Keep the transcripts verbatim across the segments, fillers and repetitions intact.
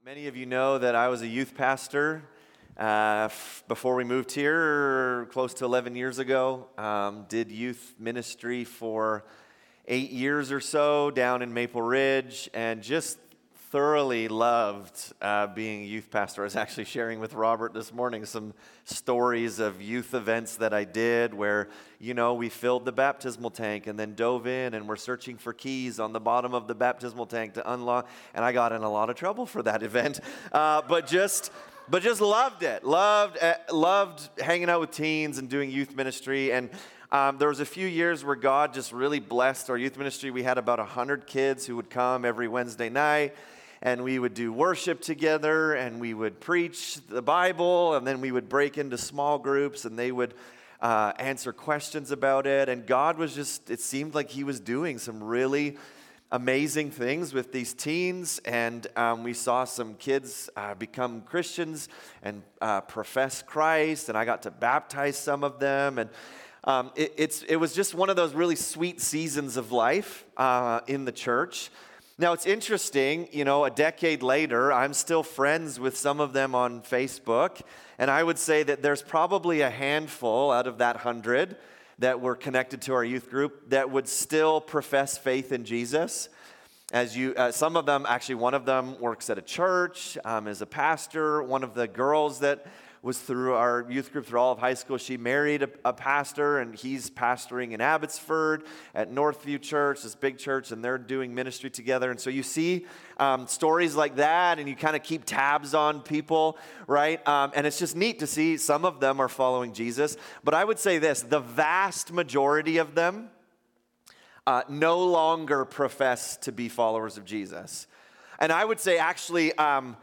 Many of you know that I was a youth pastor uh, f- before we moved here, close to eleven years ago. Um, did youth ministry for eight years or so down in Maple Ridge, and just thoroughly loved uh, being a youth pastor. I was actually sharing with Robert this morning some stories of youth events that I did where, you know, we filled the baptismal tank and then dove in and we're searching for keys on the bottom of the baptismal tank to unlock, and I got in a lot of trouble for that event, uh, but just... But just loved it, loved uh, loved hanging out with teens and doing youth ministry. And um, there was a few years where God just really blessed our youth ministry. We had about one hundred kids who would come every Wednesday night, and we would do worship together, and we would preach the Bible, and then we would break into small groups, and they would uh, answer questions about it. And God was just, it seemed like He was doing some really amazing things with these teens, and um, we saw some kids uh, become Christians and uh, profess Christ, and I got to baptize some of them, and um, it, it's it was just one of those really sweet seasons of life uh, in the church. Now it's interesting, you know, a decade later, I'm still friends with some of them on Facebook, and I would say that there's probably a handful out of that hundred that were connected to our youth group that would still profess faith in Jesus. As you, uh, some of them, actually one of them works at a church, um, as a pastor. One of the girls that was through our youth group through all of high school, she married a, a pastor, and he's pastoring in Abbotsford at Northview Church, this big church, and they're doing ministry together. And so you see um, stories like that, and you kind of keep tabs on people, right? Um, and it's just neat to see some of them are following Jesus. But I would say this, the vast majority of them uh, no longer profess to be followers of Jesus. And I would say actually, um,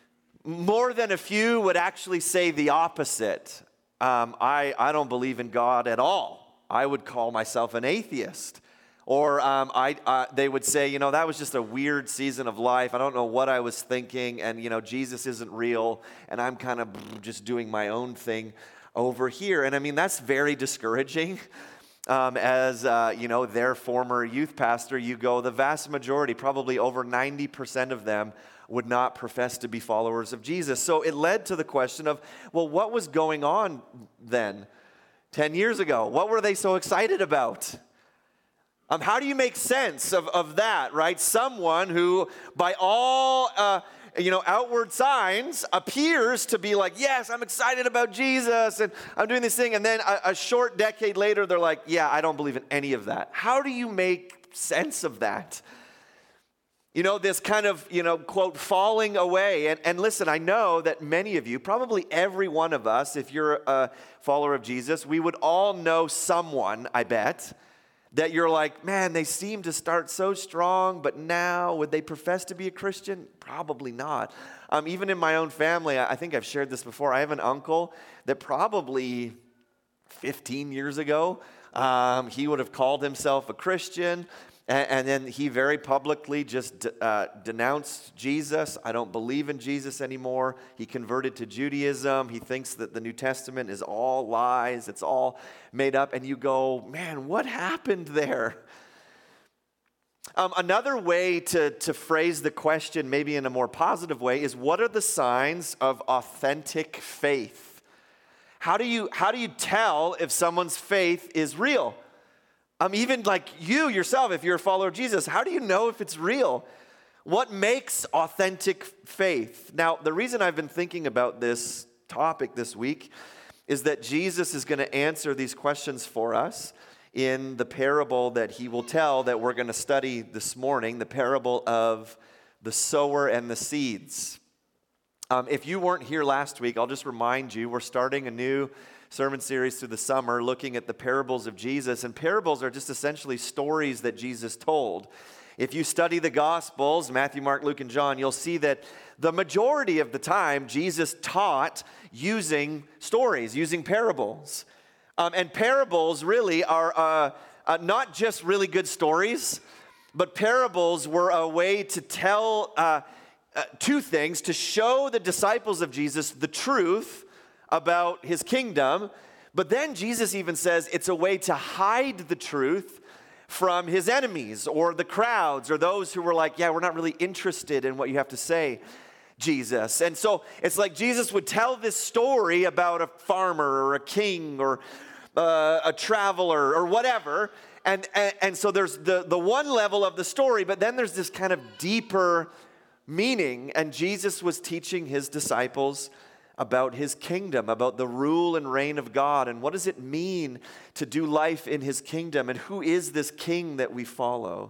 more than a few would actually say the opposite. Um, I, I don't believe in God at all. I would call myself an atheist. Or um, I, uh, they would say, you know, that was just a weird season of life. I don't know what I was thinking, and, you know, Jesus isn't real, and I'm kind of just doing my own thing over here. And, I mean, that's very discouraging. Um, as, uh, you know, their former youth pastor, you go, the vast majority, probably over ninety percent of them, would not profess to be followers of Jesus. So it led to the question of, well, what was going on then ten years ago? What were they so excited about? Um, how do you make sense of, of that, right? Someone who, by all, uh, you know, outward signs, appears to be like, yes, I'm excited about Jesus, and I'm doing this thing, and then a, a short decade later, they're like, yeah, I don't believe in any of that. How do you make sense of that? You know, this kind of, you know, quote, falling away. And, and listen, I know that many of you, probably every one of us, if you're a follower of Jesus, we would all know someone, I bet, that you're like, man, they seem to start so strong, but now, would they profess to be a Christian? Probably not. Um, even in my own family, I think I've shared this before, I have an uncle that probably fifteen years ago, um, he would have called himself a Christian. And then he very publicly just uh, denounced Jesus. I don't believe in Jesus anymore. He converted to Judaism. He thinks that the New Testament is all lies. It's all made up. And you go, man, what happened there? Um, another way to, to phrase the question, maybe in a more positive way, is what are the signs of authentic faith? How do you, how do you tell if someone's faith is real? Um, even like you yourself, if you're a follower of Jesus, how do you know if it's real? What makes authentic faith? Now, the reason I've been thinking about this topic this week is that Jesus is going to answer these questions for us in the parable that he will tell that we're going to study this morning, the parable of the sower and the seeds. Um, if you weren't here last week, I'll just remind you, we're starting a new sermon series through the summer looking at the parables of Jesus, and parables are just essentially stories that Jesus told. If you study the Gospels, Matthew, Mark, Luke, and John, you'll see that the majority of the time Jesus taught using stories, using parables. Um, and parables really are uh, uh, not just really good stories, but parables were a way to tell uh, uh, two things, to show the disciples of Jesus the truth about his kingdom, but then Jesus even says it's a way to hide the truth from his enemies or the crowds or those who were like, yeah, we're not really interested in what you have to say. Jesus. And so it's like Jesus would tell this story about a farmer or a king or uh, a traveler or whatever. And, and, and so there's the, the one level of the story, but then there's this kind of deeper meaning. And Jesus was teaching his disciples about his kingdom, about the rule and reign of God, and what does it mean to do life in his kingdom, and who is this king that we follow.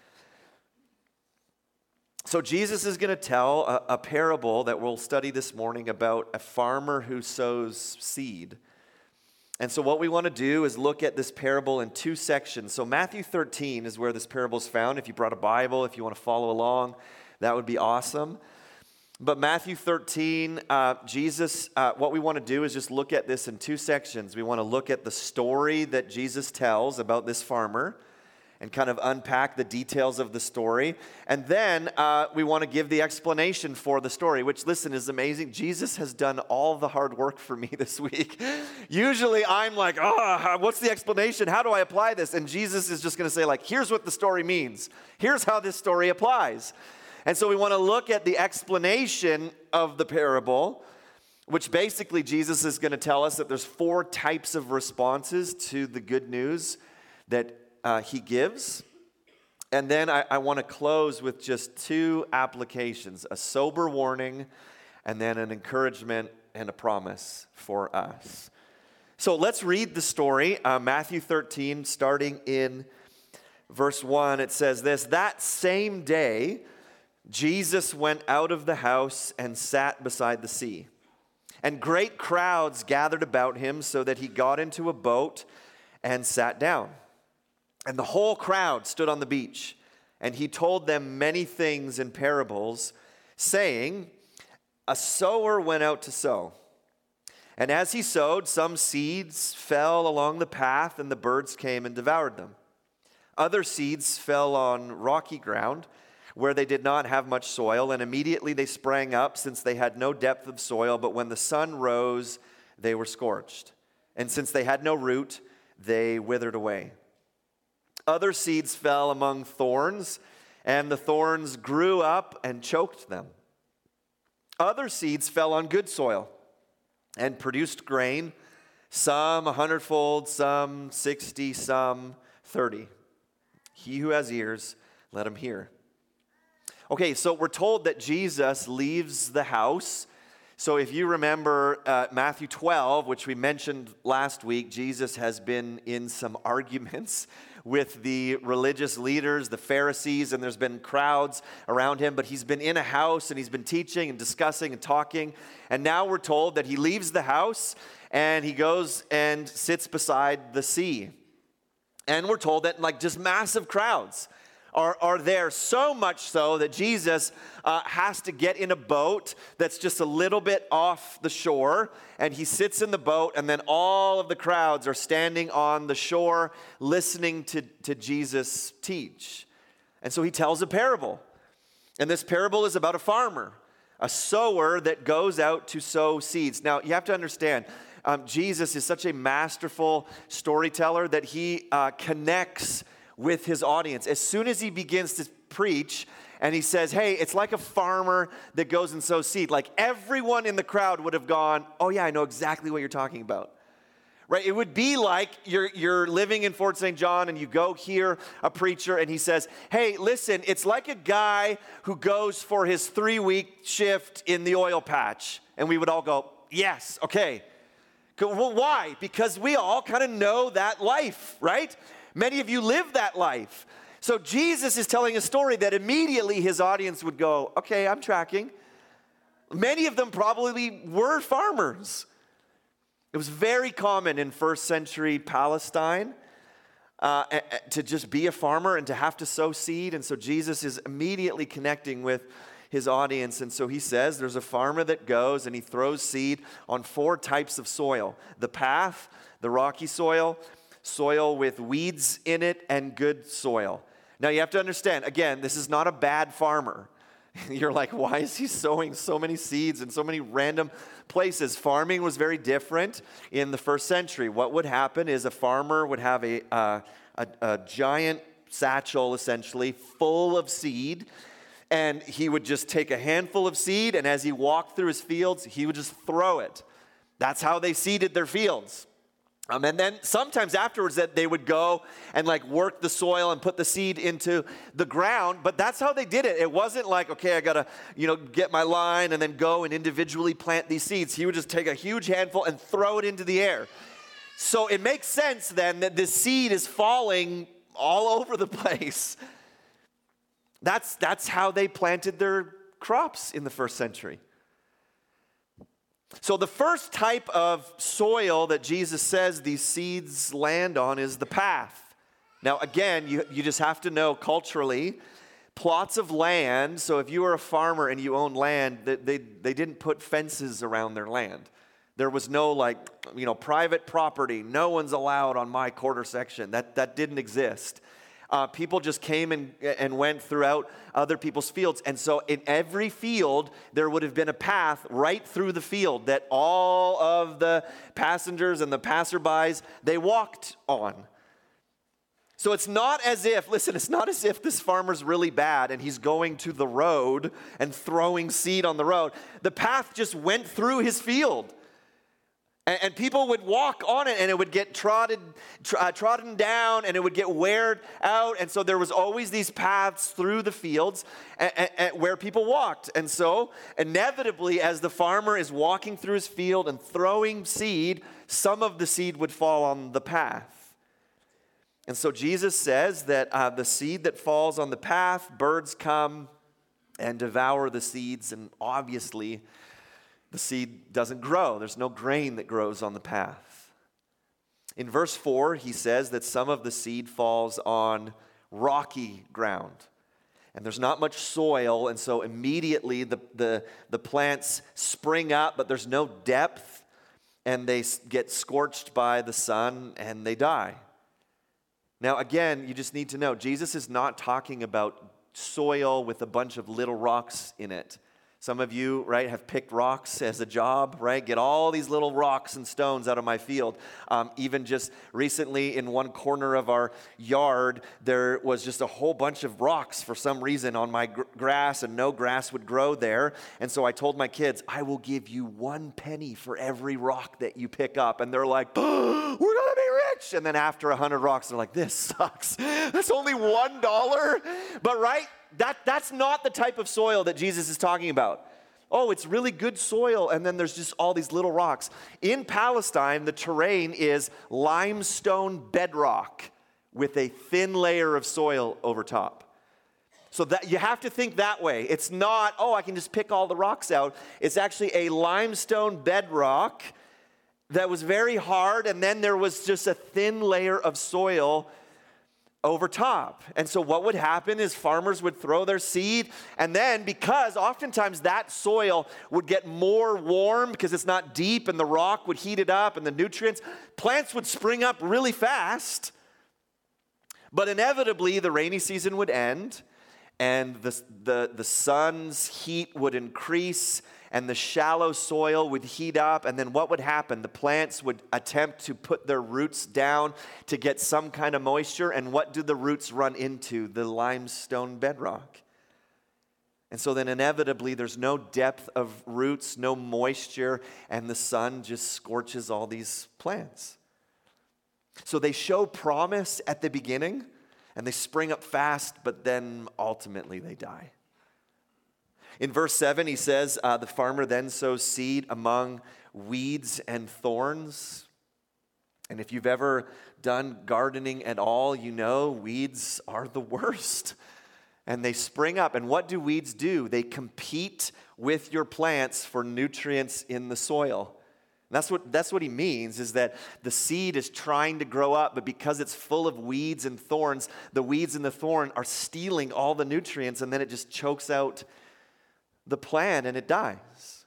So Jesus is going to tell a, a parable that we'll study this morning about a farmer who sows seed. And so what we want to do is look at this parable in two sections. So Matthew thirteen is where this parable is found. If you brought a Bible, if you want to follow along, that would be awesome. But Matthew thirteen, uh, Jesus, uh, what we want to do is just look at this in two sections. We want to look at the story that Jesus tells about this farmer and kind of unpack the details of the story. And then uh, we want to give the explanation for the story, which, listen, is amazing. Jesus has done all the hard work for me this week. Usually I'm like, oh, what's the explanation? How do I apply this? And Jesus is just going to say, like, here's what the story means. Here's how this story applies. And so we want to look at the explanation of the parable, which basically Jesus is going to tell us that there's four types of responses to the good news that uh, he gives. And then I, I want to close with just two applications, a sober warning and then an encouragement and a promise for us. So let's read the story, uh, Matthew thirteen, starting in verse one. It says this, "That same day, Jesus went out of the house and sat beside the sea. And great crowds gathered about him so that he got into a boat and sat down. And the whole crowd stood on the beach. And he told them many things in parables, saying, 'A sower went out to sow. And as he sowed, some seeds fell along the path, and the birds came and devoured them. Other seeds fell on rocky ground, where they did not have much soil, and immediately they sprang up, since they had no depth of soil. But when the sun rose, they were scorched. And since they had no root, they withered away. Other seeds fell among thorns, and the thorns grew up and choked them. Other seeds fell on good soil and produced grain, some a hundredfold, some sixty, some thirty. He who has ears, let him hear.'" Okay, so we're told that Jesus leaves the house. So if you remember uh, Matthew twelve, which we mentioned last week, Jesus has been in some arguments with the religious leaders, the Pharisees, and there's been crowds around him, but he's been in a house and he's been teaching and discussing and talking. And now we're told that he leaves the house and he goes and sits beside the sea. And we're told that like just massive crowds Are, are there, so much so that Jesus uh, has to get in a boat that's just a little bit off the shore, and he sits in the boat, and then all of the crowds are standing on the shore listening to, to Jesus teach. And so he tells a parable, and this parable is about a farmer, a sower that goes out to sow seeds. Now, you have to understand, um, Jesus is such a masterful storyteller that he uh, connects with his audience. As soon as he begins to preach and he says, hey, it's like a farmer that goes and sows seed, like everyone in the crowd would have gone, oh yeah, I know exactly what you're talking about. Right? It would be like you're, you're living in Fort Saint John and you go hear a preacher and he says, hey, listen, it's like a guy who goes for his three-week shift in the oil patch. And we would all go, yes, okay. Well, why? Because we all kind of know that life, right? Many of you live that life. So Jesus is telling a story that immediately his audience would go, okay, I'm tracking. Many of them probably were farmers. It was very common in first century Palestine uh, to just be a farmer and to have to sow seed. And so Jesus is immediately connecting with his audience. And so he says there's a farmer that goes and he throws seed on four types of soil: the path, the rocky soil, soil with weeds in it, and good soil. Now you have to understand, again, this is not a bad farmer. You're like, why is he sowing so many seeds in so many random places? Farming was very different in the first century. What would happen is a farmer would have a, uh, a, a giant satchel, essentially, full of seed, and he would just take a handful of seed, and as he walked through his fields, he would just throw it. That's how they seeded their fields. Um, and then sometimes afterwards that they would go and like work the soil and put the seed into the ground, but that's how they did it. It wasn't like, okay, I gotta, you know, get my line and then go and individually plant these seeds. He would just take a huge handful and throw it into the air. So it makes sense then that this seed is falling all over the place. That's, that's how they planted their crops in the first century. So the first type of soil that Jesus says these seeds land on is the path. Now again, you, you just have to know culturally, plots of land, so if you were a farmer and you owned land, they, they, they didn't put fences around their land. There was no like, you know, private property. No one's allowed on my quarter section. That, that didn't exist. Uh, people just came and, and went throughout other people's fields. And so in every field, there would have been a path right through the field that all of the passengers and the passerbys, they walked on. So it's not as if, listen, it's not as if this farmer's really bad and he's going to the road and throwing seed on the road. The path just went through his field. And people would walk on it, and it would get trotted, uh, trodden down, and it would get weared out. And so there was always these paths through the fields and, and, and where people walked. And so inevitably, as the farmer is walking through his field and throwing seed, some of the seed would fall on the path. And so Jesus says that uh, the seed that falls on the path, birds come and devour the seeds, and obviously the seed doesn't grow. There's no grain that grows on the path. In verse four, he says that some of the seed falls on rocky ground. And there's not much soil, and so immediately the, the, the plants spring up, but there's no depth, and they get scorched by the sun, and they die. Now again, you just need to know, Jesus is not talking about soil with a bunch of little rocks in it. Some of you, right, have picked rocks as a job, right? Get all these little rocks and stones out of my field. Um, even just recently in one corner of our yard, there was just a whole bunch of rocks for some reason on my gr- grass, and no grass would grow there. And so I told my kids, I will give you one penny for every rock that you pick up. And they're like, oh, we're going to be rich. And then after a hundred rocks, they're like, this sucks. That's only one dollar. But right? That, that's not the type of soil that Jesus is talking about. Oh, it's really good soil, and then there's just all these little rocks. In Palestine, the terrain is limestone bedrock with a thin layer of soil over top. So that you have to think that way. It's not, oh, I can just pick all the rocks out. It's actually a limestone bedrock that was very hard, and then there was just a thin layer of soil over top. And so what would happen is farmers would throw their seed, and then because oftentimes that soil would get more warm because it's not deep and the rock would heat it up and the nutrients, plants would spring up really fast. But inevitably the rainy season would end, and the, the, the sun's heat would increase, and the shallow soil would heat up, and then what would happen? The plants would attempt to put their roots down to get some kind of moisture, and what do the roots run into? The limestone bedrock. And so then inevitably there's no depth of roots, no moisture, and the sun just scorches all these plants. So they show promise at the beginning, and they spring up fast, but then ultimately they die. In verse seven, he says, uh, the farmer then sows seed among weeds and thorns. And if you've ever done gardening at all, you know weeds are the worst. And they spring up. And what do weeds do? They compete with your plants for nutrients in the soil. And that's what, that's what he means, is that the seed is trying to grow up, but because it's full of weeds and thorns, the weeds and the thorn are stealing all the nutrients, and then it just chokes out the plant and it dies.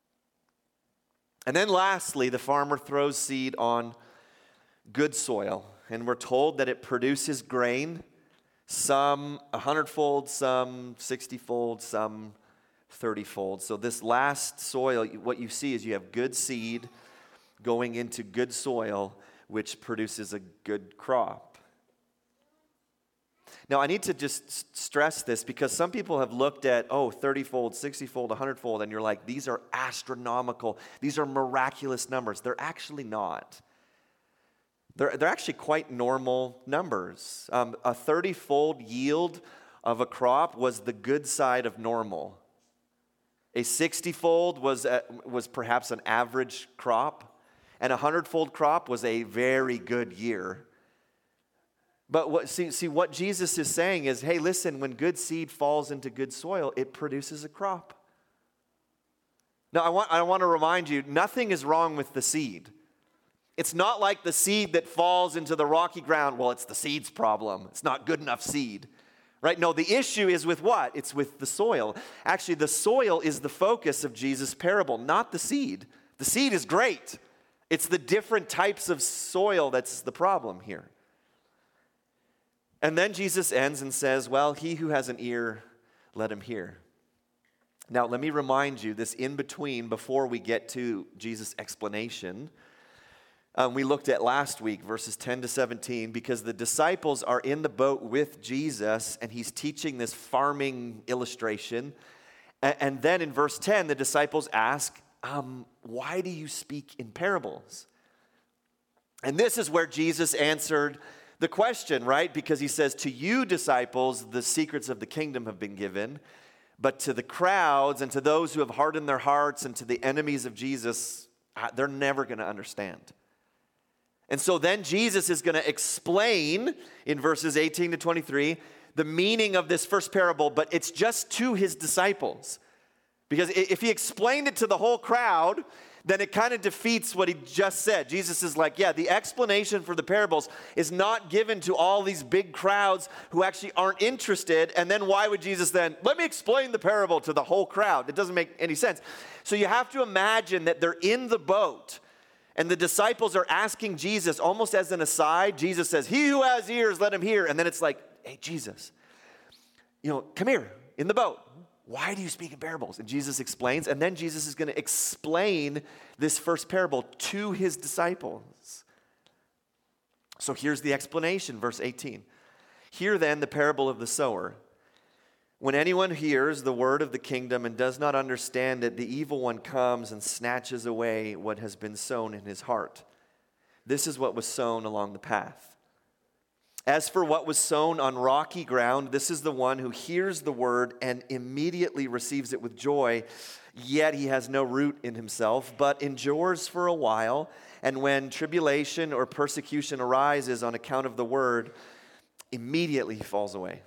And then lastly, the farmer throws seed on good soil, and we're told that it produces grain, some a hundredfold, some sixtyfold, some thirtyfold. So this last soil, what you see is you have good seed going into good soil, which produces a good crop. Now, I need to just s- stress this because some people have looked at, oh, thirty-fold, sixty-fold, one hundred-fold, and you're like, these are astronomical. These are miraculous numbers. They're actually not. They're, they're actually quite normal numbers. Um, a thirty-fold yield of a crop was the good side of normal. A sixty-fold was, a, was perhaps an average crop, and a hundred-fold crop was a very good year. But what, see, see, what Jesus is saying is, hey, listen, when good seed falls into good soil, it produces a crop. Now, I want, I want to remind you, nothing is wrong with the seed. It's not like the seed that falls into the rocky ground, well, it's the seed's problem. It's not good enough seed, right? No, the issue is with what? It's with the soil. Actually, the soil is the focus of Jesus' parable, not the seed. The seed is great. It's the different types of soil that's the problem here. And then Jesus ends and says, well, he who has an ear, let him hear. Now, let me remind you, this in between, before we get to Jesus' explanation, um, we looked at last week, verses ten to seventeen, because the disciples are in the boat with Jesus, and he's teaching this farming illustration. And, and then in verse ten, the disciples ask, um, why do you speak in parables? And this is where Jesus answered the question, right? Because he says, to you disciples, the secrets of the kingdom have been given, but to the crowds and to those who have hardened their hearts and to the enemies of Jesus, they're never going to understand. And so then Jesus is going to explain in verses eighteen to twenty-three the meaning of this first parable, but it's just to his disciples. Because if he explained it to the whole crowd, then it kind of defeats what he just said. Jesus is like, yeah, the explanation for the parables is not given to all these big crowds who actually aren't interested. And then why would Jesus then, let me explain the parable to the whole crowd? It doesn't make any sense. So you have to imagine that they're in the boat and the disciples are asking Jesus almost as an aside. Jesus says, he who has ears, let him hear. And then it's like, hey, Jesus, you know, come here in the boat. Why do you speak in parables? And Jesus explains, and then Jesus is going to explain this first parable to his disciples. So here's the explanation, verse eighteen. Hear then the parable of the sower. When anyone hears the word of the kingdom and does not understand it, the evil one comes and snatches away what has been sown in his heart. This is what was sown along the path. As for what was sown on rocky ground, this is the one who hears the word and immediately receives it with joy, yet he has no root in himself, but endures for a while. And when tribulation or persecution arises on account of the word, immediately he falls away.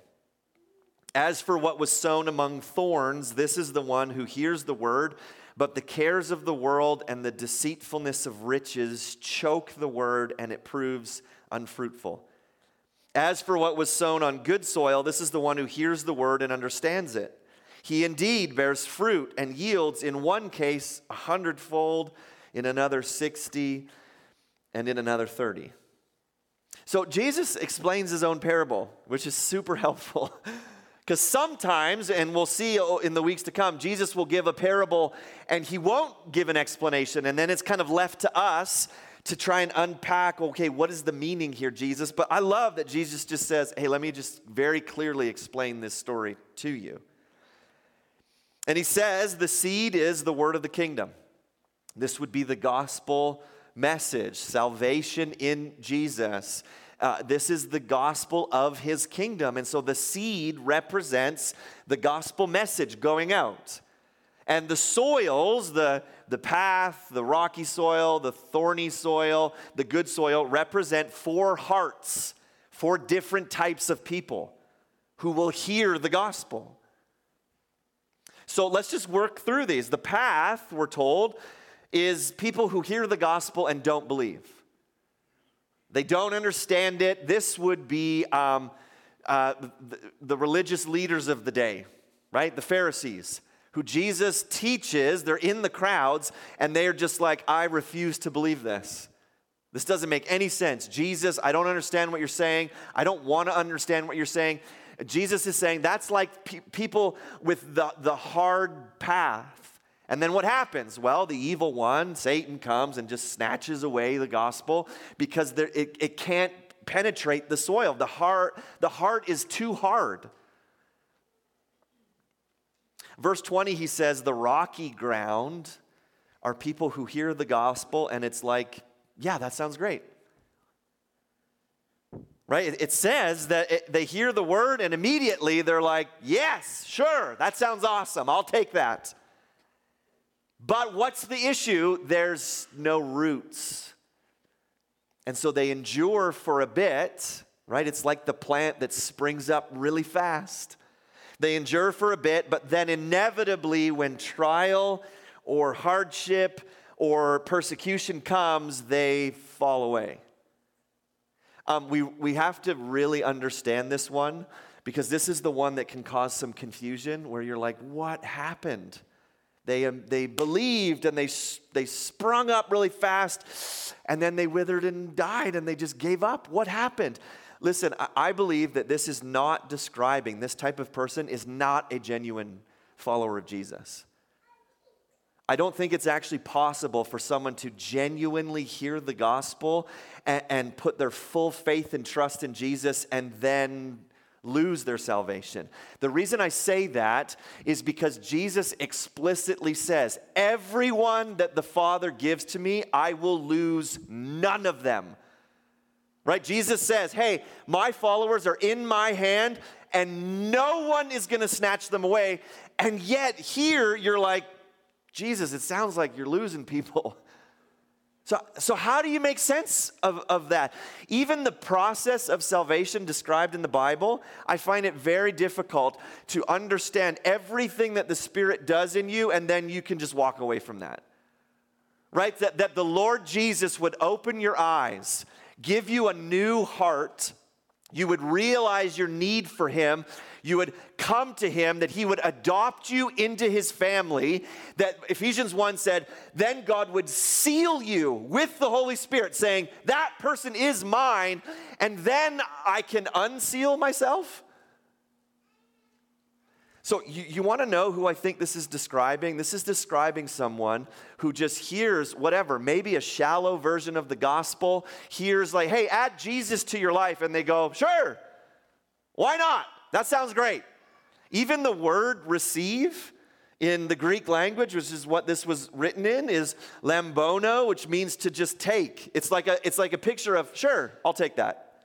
As for what was sown among thorns, this is the one who hears the word, but the cares of the world and the deceitfulness of riches choke the word, and it proves unfruitful. As for what was sown on good soil, this is the one who hears the word and understands it. He indeed bears fruit and yields in one case a hundredfold, in another sixty, and in another thirty. So Jesus explains his own parable, which is super helpful. Because sometimes, and we'll see in the weeks to come, Jesus will give a parable and he won't give an explanation. And then it's kind of left to us to try and unpack, okay, what is the meaning here, Jesus? But I love that Jesus just says, hey, let me just very clearly explain this story to you. And he says the seed is the word of the kingdom. This would be the gospel message, salvation in Jesus. Uh, this is the gospel of his kingdom. And so the seed represents the gospel message going out. And the soils, the, the path, the rocky soil, the thorny soil, the good soil, represent four hearts, four different types of people who will hear the gospel. So let's just work through these. The path, we're told, is people who hear the gospel and don't believe. They don't understand it. This would be um, uh, the, the religious leaders of the day, right? The Pharisees, who Jesus teaches. They're in the crowds, and they're just like, I refuse to believe this. This doesn't make any sense. Jesus, I don't understand what you're saying. I don't want to understand what you're saying. Jesus is saying that's like pe- people with the, the hard path. And then what happens? Well, the evil one, Satan, comes and just snatches away the gospel because there, it, it can't penetrate the soil. The heart, the heart is too hard. Verse twenty, he says, the rocky ground are people who hear the gospel, and it's like, yeah, that sounds great. Right? It says that it, they hear the word, and immediately they're like, yes, sure, that sounds awesome. I'll take that. But what's the issue? There's no roots. And so they endure for a bit, right? It's like the plant that springs up really fast. They endure for a bit, but then inevitably when trial or hardship or persecution comes, they fall away. Um, we, we have to really understand this one, because this is the one that can cause some confusion where you're like, what happened? They, um, they believed and they, they sprung up really fast, and then they withered and died and they just gave up. What happened? Listen, I, I believe that this is not describing, this type of person is not a genuine follower of Jesus. I don't think it's actually possible for someone to genuinely hear the gospel and, and put their full faith and trust in Jesus and then lose their salvation. The reason I say that is because Jesus explicitly says, everyone that the Father gives to me, I will lose none of them. Right? Jesus says, hey, my followers are in my hand and no one is going to snatch them away. And yet here you're like, Jesus, it sounds like you're losing people. So, so how do you make sense of, of that? Even the process of salvation described in the Bible, I find it very difficult to understand everything that the Spirit does in you, and then you can just walk away from that. Right? That, that the Lord Jesus would open your eyes, give you a new heart. You would realize your need for Him. You would come to Him, that He would adopt you into His family. That Ephesians one said, then God would seal you with the Holy Spirit, saying, that person is mine, and then I can unseal myself. So you, you want to know who I think this is describing? This is describing someone who just hears whatever, maybe a shallow version of the gospel, hears like, hey, add Jesus to your life, and they go, sure, why not? That sounds great. Even the word receive in the Greek language, which is what this was written in, is lambono, which means to just take. It's like a, it's like a picture of, sure, I'll take that.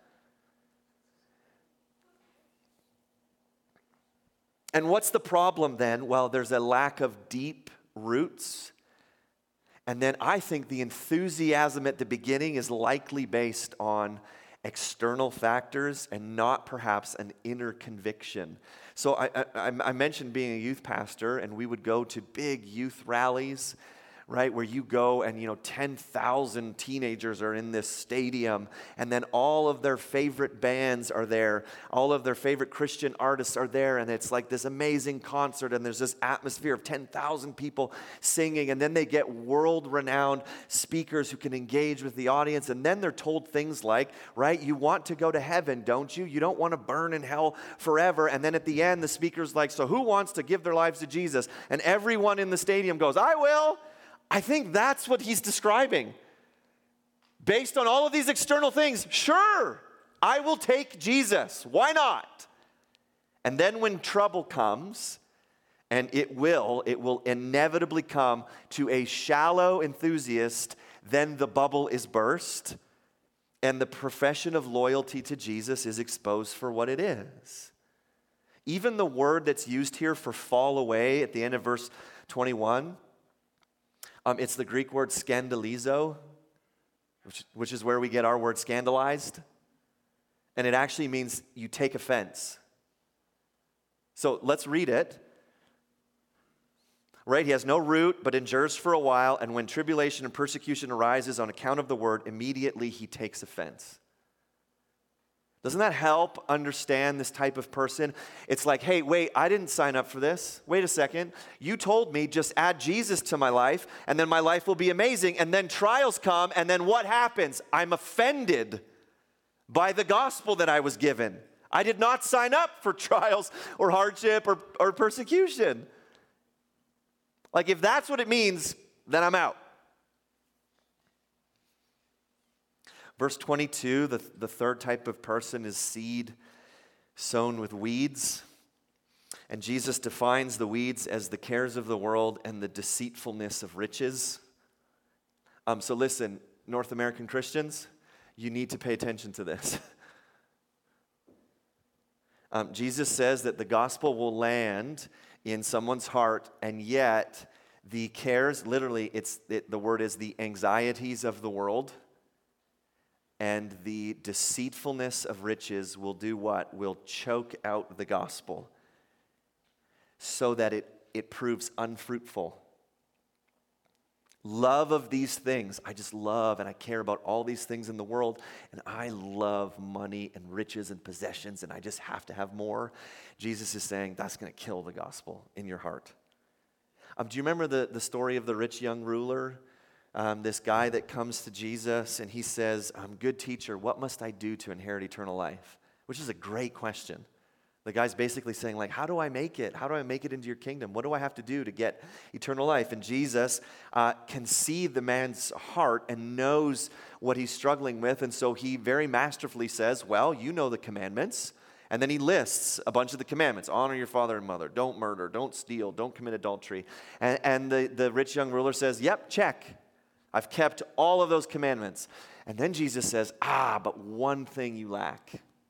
And what's the problem then? Well, there's a lack of deep roots. And then I think the enthusiasm at the beginning is likely based on external factors and not perhaps an inner conviction. So I, I, I mentioned being a youth pastor, and we would go to big youth rallies, right, where you go and, you know, ten thousand teenagers are in this stadium, and then all of their favorite bands are there, all of their favorite Christian artists are there, and it's like this amazing concert, and there's this atmosphere of ten thousand people singing, and then they get world-renowned speakers who can engage with the audience, and then they're told things like, right, you want to go to heaven, don't you? You don't want to burn in hell forever, and then at the end, the speaker's like, so who wants to give their lives to Jesus? And everyone in the stadium goes, I will. I think that's what he's describing. Based on all of these external things, sure, I will take Jesus. Why not? And then when trouble comes, and it will, it will inevitably come to a shallow enthusiast, then the bubble is burst, and the profession of loyalty to Jesus is exposed for what it is. Even the word that's used here for fall away at the end of verse twenty-one, Um, it's the Greek word scandalizo, which, which is where we get our word scandalized. And it actually means you take offense. So let's read it. Right? He has no root, but endures for a while. And when tribulation and persecution arises on account of the word, immediately he takes offense. Doesn't that help understand this type of person? It's like, hey, wait, I didn't sign up for this. Wait a second. You told me just add Jesus to my life, and then my life will be amazing. And then trials come, and then what happens? I'm offended by the gospel that I was given. I did not sign up for trials or hardship or, or persecution. Like, if that's what it means, then I'm out. Verse twenty-two, the, the third type of person is seed sown with weeds. And Jesus defines the weeds as the cares of the world and the deceitfulness of riches. Um, so listen, North American Christians, you need to pay attention to this. um, Jesus says that the gospel will land in someone's heart, and yet the cares, literally, it's it, the word is the anxieties of the world, and the deceitfulness of riches will do what? Will choke out the gospel so that it, it proves unfruitful. Love of these things. I just love and I care about all these things in the world, and I love money and riches and possessions, and I just have to have more. Jesus is saying that's going to kill the gospel in your heart. Um, do you remember the, the story of the rich young ruler? Um, this guy that comes to Jesus and he says, um, good teacher, what must I do to inherit eternal life? Which is a great question. The guy's basically saying, like, how do I make it? How do I make it into your kingdom? What do I have to do to get eternal life? And Jesus uh, can see the man's heart and knows what he's struggling with. And so he very masterfully says, well, you know the commandments. And then he lists a bunch of the commandments. Honor your father and mother. Don't murder. Don't steal. Don't commit adultery. And, and the, the rich young ruler says, yep, check. I've kept all of those commandments. And then Jesus says, ah, but one thing you lack.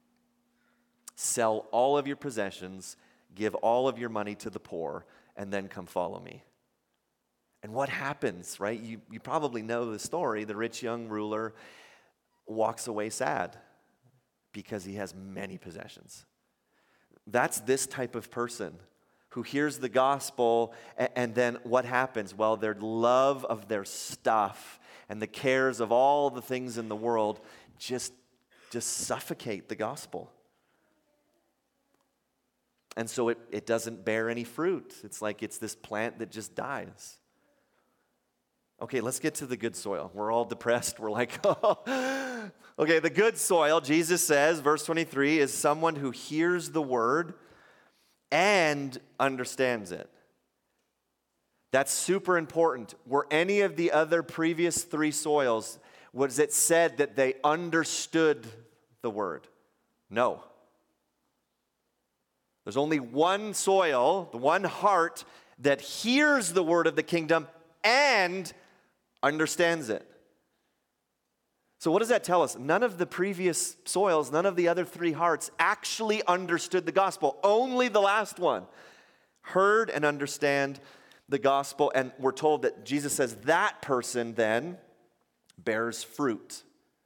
Sell all of your possessions, give all of your money to the poor, and then come follow me. And what happens, right? You, you probably know the story. The rich young ruler walks away sad because he has many possessions. That's this type of person who hears the gospel, and, and then what happens? Well, their love of their stuff and the cares of all the things in the world just, just suffocate the gospel. And so it, it doesn't bear any fruit. It's like it's this plant that just dies. Okay, let's get to the good soil. We're all depressed. We're like, oh. Okay, the good soil, Jesus says, verse twenty-three, is someone who hears the word and understands it. That's super important. Were any of the other previous three soils, was it said that they understood the word? No. There's only one soil, the one heart that hears the word of the kingdom and understands it. So what does that tell us? None of the previous soils, none of the other three hearts actually understood the gospel. Only the last one heard and understand the gospel. And we're told that Jesus says that person then bears fruit.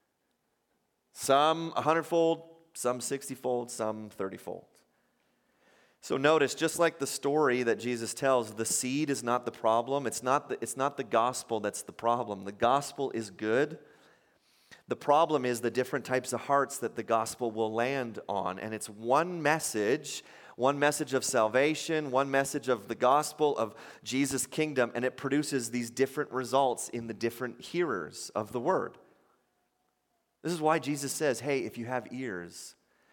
Some a hundredfold, some sixtyfold, some thirtyfold. So notice, just like the story that Jesus tells, the seed is not the problem. It's not the, it's not the gospel that's the problem. The gospel is good. The problem is the different types of hearts that the gospel will land on. And it's one message, one message of salvation, one message of the gospel of Jesus' kingdom, and it produces these different results in the different hearers of the word. This is why Jesus says, hey, if you have ears,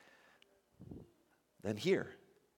then hear.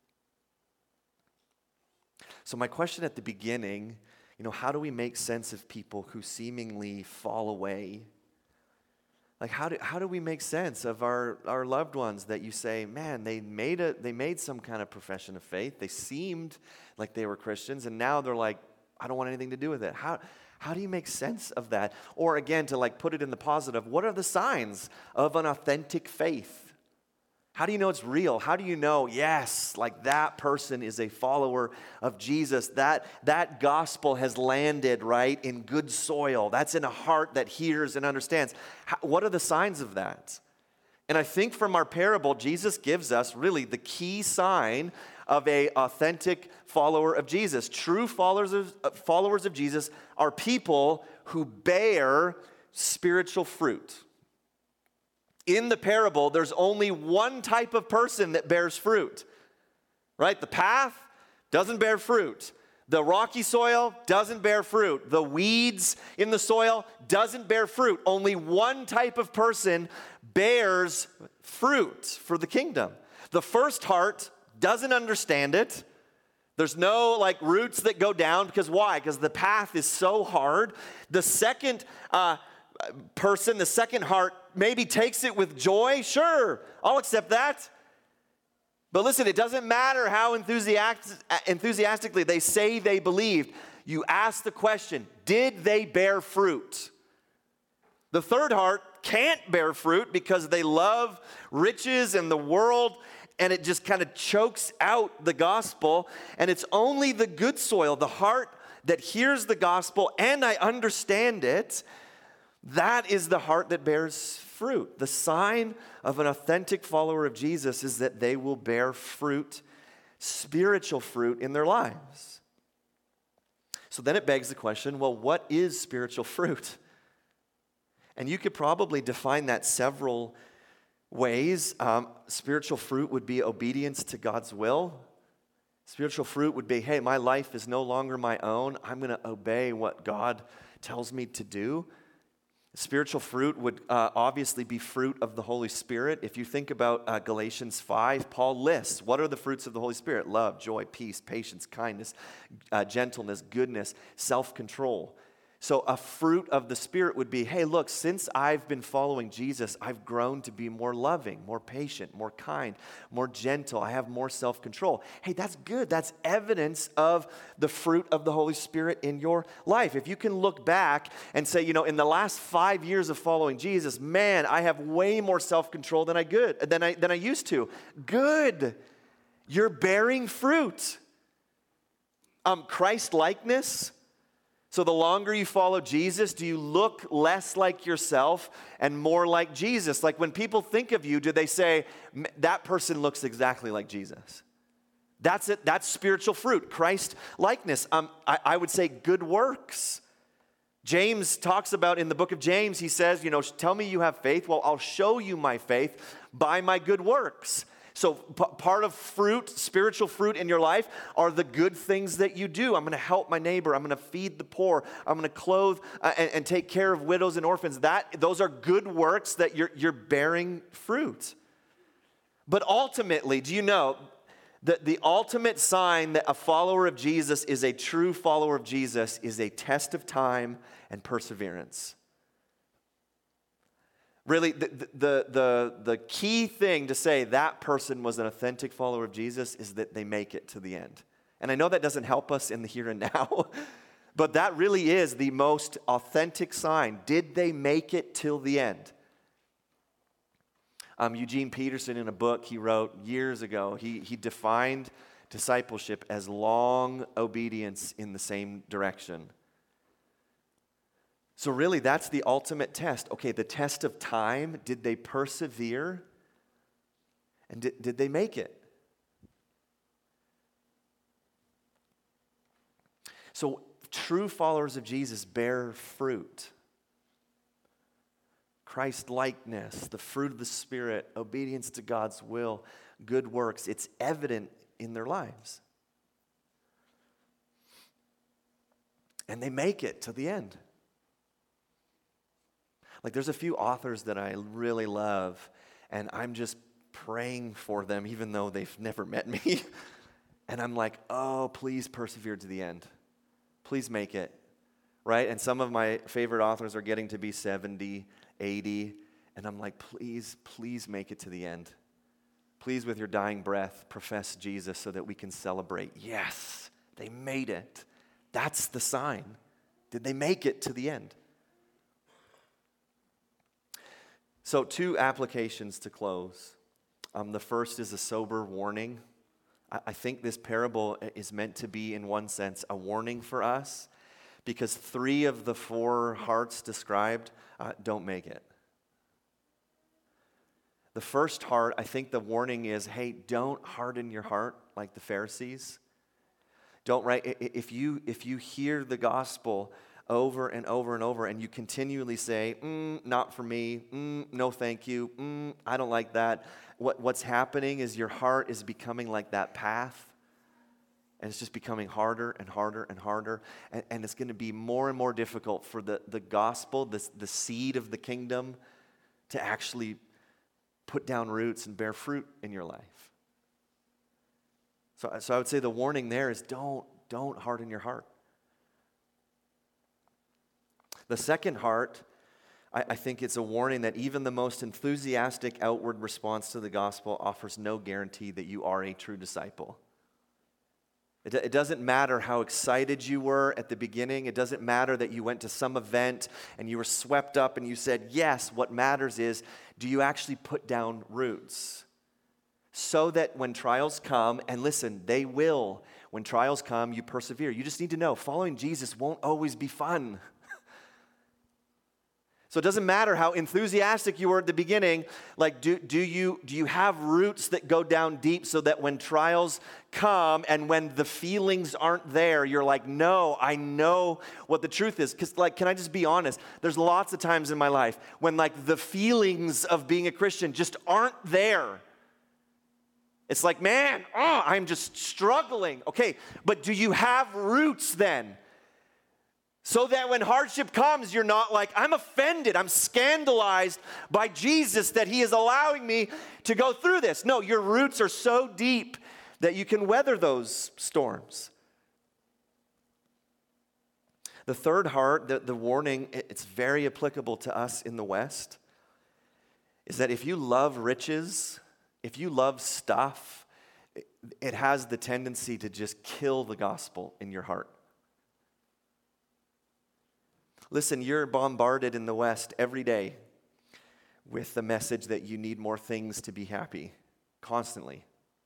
So my question at the beginning, you know, how do we make sense of people who seemingly fall away? Like, how do, how do we make sense of our, our loved ones that you say, man, they made a they made some kind of profession of faith. They seemed like they were Christians, and now they're like, I don't want anything to do with it. How, how do you make sense of that? Or again, to like put it in the positive, what are the signs of an authentic faith? How do you know it's real? How do you know, yes, like that person is a follower of Jesus? That, that gospel has landed, right, in good soil. That's in a heart that hears and understands. How, what are the signs of that? And I think from our parable, Jesus gives us really the key sign of an authentic follower of Jesus. True followers of, followers of Jesus are people who bear spiritual fruit. In the parable, there's only one type of person that bears fruit, right? The path doesn't bear fruit. The rocky soil doesn't bear fruit. The weeds in the soil doesn't bear fruit. Only one type of person bears fruit for the kingdom. The first heart doesn't understand it. There's no like roots that go down because why? Because the path is so hard. The second uh, person, the second heart, maybe takes it with joy. Sure, I'll accept that. But listen, it doesn't matter how enthusiastic, enthusiastically they say they believed. You ask the question, did they bear fruit? The third heart can't bear fruit because they love riches and the world, and it just kind of chokes out the gospel. And it's only the good soil, the heart that hears the gospel and I understand it, that is the heart that bears fruit. The sign of an authentic follower of Jesus is that they will bear fruit, spiritual fruit in their lives. So then it begs the question, well, what is spiritual fruit? And you could probably define that several ways. Um, spiritual fruit would be obedience to God's will. Spiritual fruit would be, hey, my life is no longer my own. I'm going to obey what God tells me to do. Spiritual fruit would uh, obviously be fruit of the Holy Spirit. If you think about uh, Galatians five, Paul lists, what are the fruits of the Holy Spirit? Love, joy, peace, patience, kindness, uh, gentleness, goodness, self-control. So a fruit of the Spirit would be, hey, look, since I've been following Jesus, I've grown to be more loving, more patient, more kind, more gentle. I have more self-control. Hey, that's good. That's evidence of the fruit of the Holy Spirit in your life. If you can look back and say, you know, in the last five years of following Jesus, man, I have way more self-control than I good than I than I used to. Good. You're bearing fruit. Um, Christ-likeness. So the longer you follow Jesus, do you look less like yourself and more like Jesus? Like when people think of you, do they say, that person looks exactly like Jesus? That's it. That's spiritual fruit, Christ likeness. Um, I, I would say good works. James talks about in the book of James, he says, you know, tell me you have faith. Well, I'll show you my faith by my good works. So p- part of fruit, spiritual fruit in your life are the good things that you do. I'm going to help my neighbor. I'm going to feed the poor. I'm going to clothe uh, and, and take care of widows and orphans. That, those are good works that you're, you're bearing fruit. But ultimately, do you know that the ultimate sign that a follower of Jesus is a true follower of Jesus is a test of time and perseverance? Really, the, the, the, the key thing to say that person was an authentic follower of Jesus is that they make it to the end. And I know that doesn't help us in the here and now, but that really is the most authentic sign. Did they make it till the end? Um, Eugene Peterson, in a book he wrote years ago, he, he defined discipleship as long obedience in the same direction. So really, that's the ultimate test. Okay, the test of time, did they persevere? And did, did they make it? So true followers of Jesus bear fruit. Christ-likeness, the fruit of the Spirit, obedience to God's will, good works. It's evident in their lives. And they make it to the end. Like there's a few authors that I really love, and I'm just praying for them even though they've never met me. And I'm like, oh, please persevere to the end. Please make it, right? And some of my favorite authors are getting to be seventy, eighty, and I'm like, please, please make it to the end. Please, with your dying breath, profess Jesus so that we can celebrate. Yes, they made it. That's the sign. Did they make it to the end? So two applications to close. Um, the first is a sober warning. I, I think this parable is meant to be, in one sense, a warning for us because three of the four hearts described uh, don't make it. The first heart, I think the warning is, hey, don't harden your heart like the Pharisees. Don't, right? If you, if you hear the gospel over and over and over, and you continually say, mm, not for me, mm, no thank you, mm, I don't like that. What, what's happening is your heart is becoming like that path, and it's just becoming harder and harder and harder, and, and it's going to be more and more difficult for the, the gospel, the, the seed of the kingdom, to actually put down roots and bear fruit in your life. So, so I would say the warning there is don't, don't harden your heart. The second heart, I, I think it's a warning that even the most enthusiastic outward response to the gospel offers no guarantee that you are a true disciple. It, it doesn't matter how excited you were at the beginning. It doesn't matter that you went to some event and you were swept up and you said, yes. What matters is, do you actually put down roots? So that when trials come, and listen, they will. When trials come, you persevere. You just need to know, following Jesus won't always be fun. So it doesn't matter how enthusiastic you were at the beginning, like do, do, you, do you have roots that go down deep so that when trials come and when the feelings aren't there, you're like, no, I know what the truth is. Because like, can I just be honest? There's lots of times in my life when like the feelings of being a Christian just aren't there. It's like, man, oh, I'm just struggling. Okay, but do you have roots then? So that when hardship comes, you're not like, I'm offended, I'm scandalized by Jesus that he is allowing me to go through this. No, your roots are so deep that you can weather those storms. The third heart, the, the warning, it's very applicable to us in the West, is that if you love riches, if you love stuff, it, it has the tendency to just kill the gospel in your heart. Listen, you're bombarded in the West every day with the message that you need more things to be happy, constantly.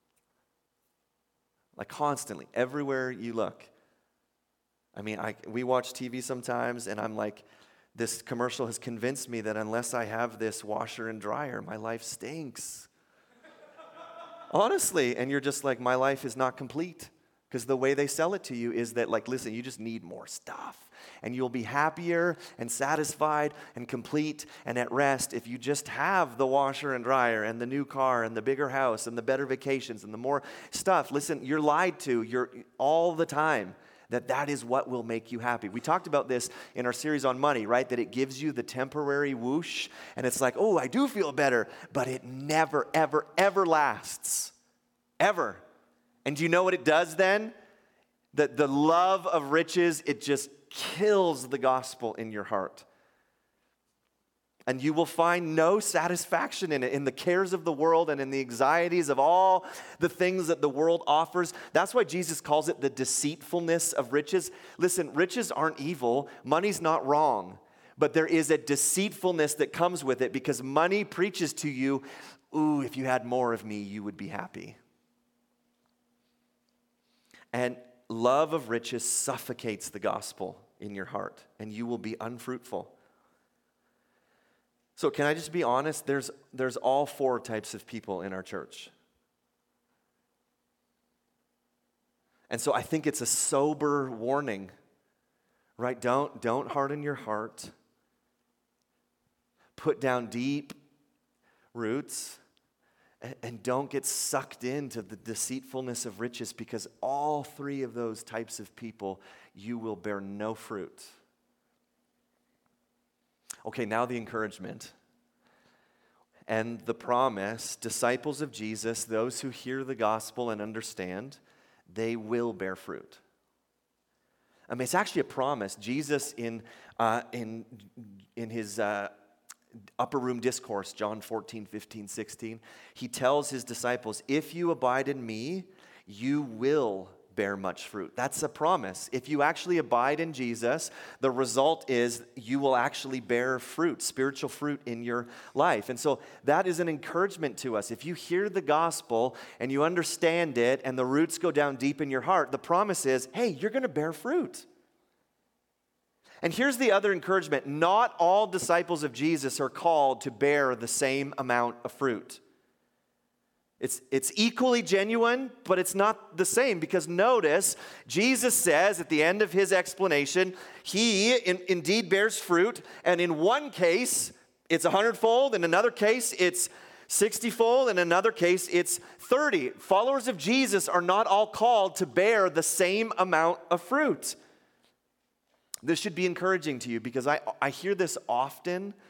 Like constantly, everywhere you look. I mean, I, we watch T V sometimes, and I'm like, this commercial has convinced me that unless I have this washer and dryer, my life stinks. Honestly, and you're just like, my life is not complete. Because the way they sell it to you is that, like, listen, you just need more stuff. And you'll be happier and satisfied and complete and at rest if you just have the washer and dryer and the new car and the bigger house and the better vacations and the more stuff. Listen, you're lied to you're all the time that that is what will make you happy. We talked about this in our series on money, right? That it gives you the temporary whoosh, and it's like, oh, I do feel better, but it never, ever, ever lasts. Ever. And do you know what it does then? That the love of riches, it just kills the gospel in your heart. And you will find no satisfaction in it, in the cares of the world and in the anxieties of all the things that the world offers. That's why Jesus calls it the deceitfulness of riches. Listen, riches aren't evil. Money's not wrong. But there is a deceitfulness that comes with it because money preaches to you, ooh, if you had more of me, you would be happy. And love of riches suffocates the gospel in your heart, and you will be unfruitful. So can I just be honest? There's, there's all four types of people in our church. And so I think it's a sober warning, right? Don't, don't harden your heart. Put down deep roots. And don't get sucked into the deceitfulness of riches, because all three of those types of people, you will bear no fruit. Okay, now the encouragement and the promise. Disciples of Jesus, those who hear the gospel and understand, they will bear fruit. I mean, it's actually a promise. Jesus in uh, in in his uh, upper room discourse, John fourteen, fifteen, sixteen, he tells his disciples, if you abide in me, you will bear much fruit. That's a promise. If you actually abide in Jesus, the result is you will actually bear fruit, spiritual fruit in your life. And so that is an encouragement to us. If you hear the gospel and you understand it and the roots go down deep in your heart, the promise is, hey, you're going to bear fruit. And here's the other encouragement. Not all disciples of Jesus are called to bear the same amount of fruit. It's, it's equally genuine, but it's not the same, because notice, Jesus says at the end of his explanation, he in, indeed bears fruit, and in one case, it's a hundredfold, in another case, it's sixty-fold, in another case, it's thirty. Followers of Jesus are not all called to bear the same amount of fruit. This should be encouraging to you, because I, I hear this often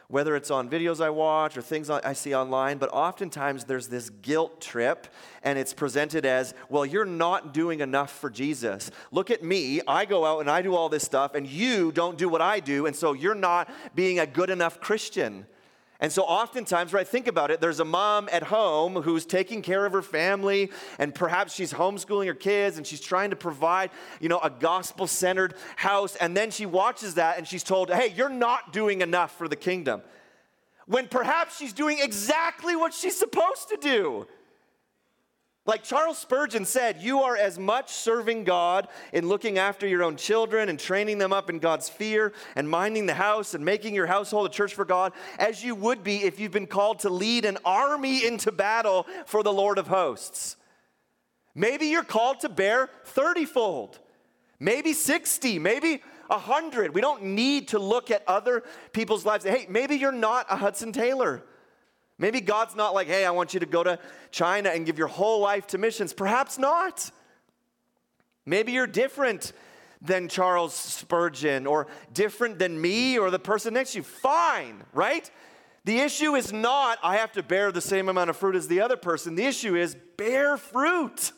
whether it's on videos I watch or things I see online, but oftentimes there's this guilt trip, and it's presented as, well, you're not doing enough for Jesus. Look at me, I go out and I do all this stuff, and you don't do what I do, and so you're not being a good enough Christian. And so oftentimes, right, think about it, there's a mom at home who's taking care of her family, and perhaps she's homeschooling her kids, and she's trying to provide, you know, a gospel-centered house, and then she watches that, and she's told, hey, you're not doing enough for the kingdom. When perhaps she's doing exactly what she's supposed to do. Like Charles Spurgeon said, you are as much serving God in looking after your own children and training them up in God's fear and minding the house and making your household a church for God as you would be if you've been called to lead an army into battle for the Lord of hosts. Maybe you're called to bear thirty-fold, maybe sixty, maybe one hundred. We don't need to look at other people's lives. Hey, maybe you're not a Hudson Taylor. Maybe God's not like, hey, I want you to go to China and give your whole life to missions. Perhaps not. Maybe you're different than Charles Spurgeon or different than me or the person next to you. Fine, right? The issue is not, I have to bear the same amount of fruit as the other person. The issue is bear fruit.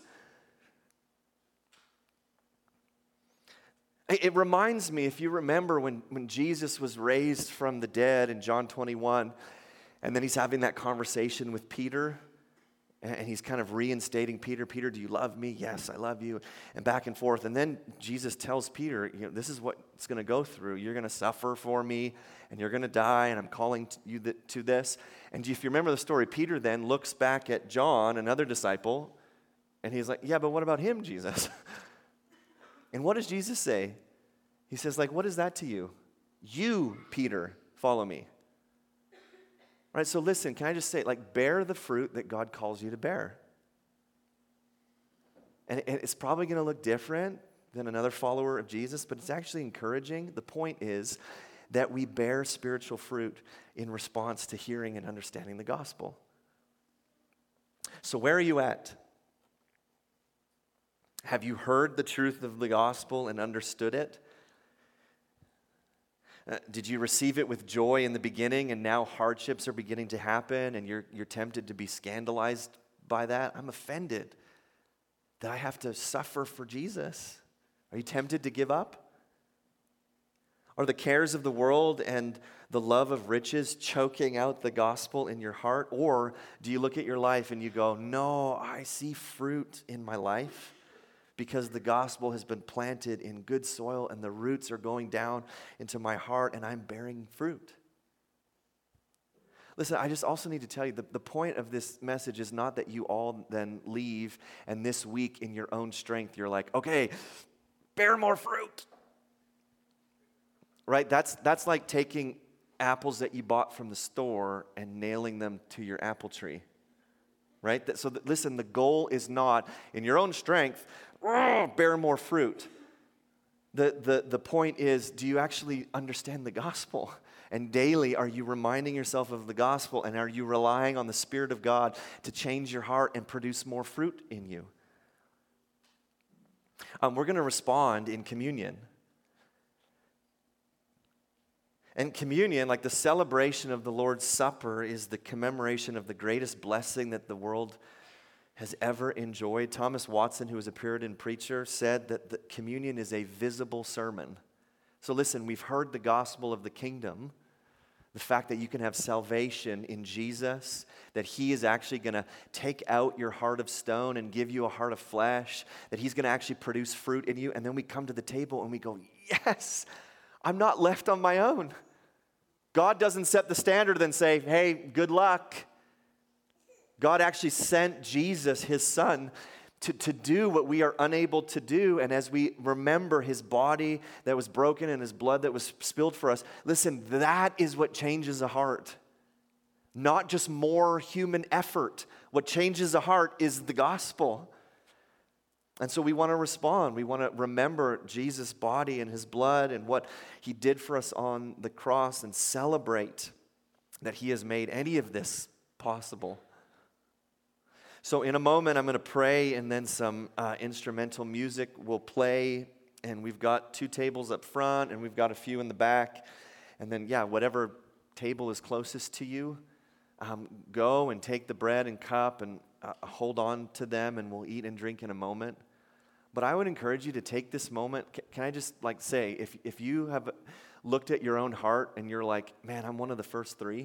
It reminds me, if you remember when, when Jesus was raised from the dead in John twenty-one, and then he's having that conversation with Peter, and he's kind of reinstating Peter. Peter, do you love me? Yes, I love you. And back and forth. And then Jesus tells Peter, you know, this is what it's going to go through. You're going to suffer for me, and you're going to die, and I'm calling you to this. And if you remember the story, Peter then looks back at John, another disciple, and he's like, yeah, but what about him, Jesus? And what does Jesus say? He says, like, what is that to you? You, Peter, follow me. Right, so listen, can I just say, like, bear the fruit that God calls you to bear. And it's probably going to look different than another follower of Jesus, but it's actually encouraging. The point is that we bear spiritual fruit in response to hearing and understanding the gospel. So where are you at? Have you heard the truth of the gospel and understood it? Uh, did you receive it with joy in the beginning, and now hardships are beginning to happen, and you're, you're tempted to be scandalized by that? I'm offended that I have to suffer for Jesus. Are you tempted to give up? Are the cares of the world and the love of riches choking out the gospel in your heart? Or do you look at your life and you go, no, I see fruit in my life, because the gospel has been planted in good soil and the roots are going down into my heart and I'm bearing fruit. Listen, I just also need to tell you, the, the point of this message is not that you all then leave and this week in your own strength you're like, okay, bear more fruit. Right? That's, that's like taking apples that you bought from the store and nailing them to your apple tree. Right? So that, listen, the goal is not in your own strength, bear more fruit. The, the, the point is, do you actually understand the gospel? And daily, are you reminding yourself of the gospel, and are you relying on the Spirit of God to change your heart and produce more fruit in you? Um, we're going to respond in communion. And communion, like the celebration of the Lord's Supper, is the commemoration of the greatest blessing that the world has ever enjoyed. Thomas Watson, who was a Puritan preacher, said that the communion is a visible sermon. So listen, we've heard the gospel of the kingdom, the fact that you can have salvation in Jesus, that He is actually going to take out your heart of stone and give you a heart of flesh, that He's going to actually produce fruit in you. And then we come to the table and we go, yes, I'm not left on my own. God doesn't set the standard and then say, hey, good luck. God actually sent Jesus, His Son, to, to do what we are unable to do. And as we remember His body that was broken and His blood that was spilled for us, listen, that is what changes a heart. Not just more human effort. What changes a heart is the gospel. And so we want to respond. We want to remember Jesus' body and His blood and what He did for us on the cross and celebrate that He has made any of this possible. So in a moment, I'm going to pray, and then some uh, instrumental music will play, and we've got two tables up front, and we've got a few in the back, and then, yeah, whatever table is closest to you, um, go and take the bread and cup and uh, hold on to them, and we'll eat and drink in a moment. But I would encourage you to take this moment. Can, can I just like say, if, if you have looked at your own heart and you're like, man, I'm one of the first three.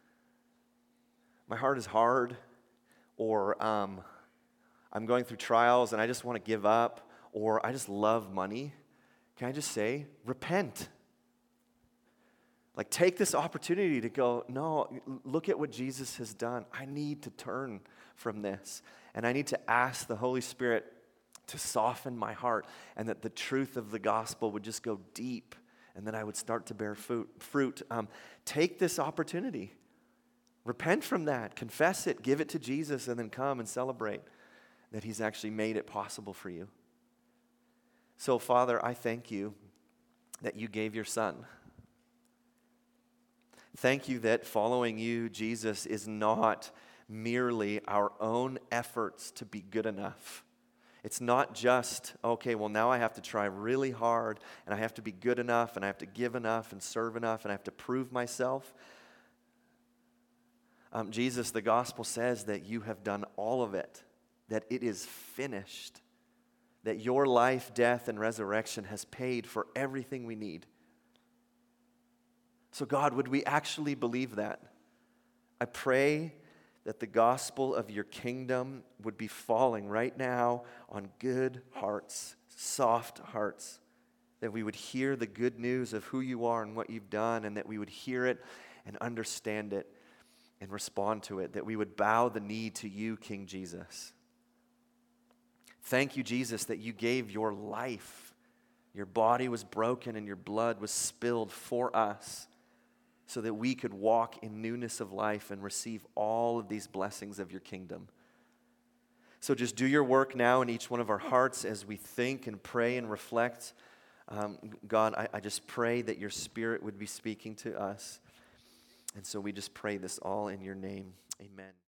My heart is hard, or um, I'm going through trials and I just want to give up, or I just love money. Can I just say, repent. Like, take this opportunity to go, no, look at what Jesus has done. I need to turn from this. And I need to ask the Holy Spirit to soften my heart, and that the truth of the gospel would just go deep, and then I would start to bear fruit. fruit. Um, take this opportunity. Repent from that. Confess it. Give it to Jesus, and then come and celebrate that he's actually made it possible for you. So, Father, I thank you that you gave your son. Thank you that following you, Jesus, is not merely our own efforts to be good enough. It's not just, okay, well, now I have to try really hard, and I have to be good enough, and I have to give enough and serve enough, and I have to prove myself. Um, Jesus, the gospel says that you have done all of it, that it is finished, that your life, death, and resurrection has paid for everything we need. So God, would we actually believe that? I pray that the gospel of your kingdom would be falling right now on good hearts, soft hearts, that we would hear the good news of who you are and what you've done, and that we would hear it and understand it and respond to it, that we would bow the knee to you, King Jesus. Thank you, Jesus, that you gave your life. Your body was broken and your blood was spilled for us, so that we could walk in newness of life and receive all of these blessings of your kingdom. So just do your work now in each one of our hearts as we think and pray and reflect. Um, God, I, I just pray that your Spirit would be speaking to us. And so we just pray this all in your name. Amen.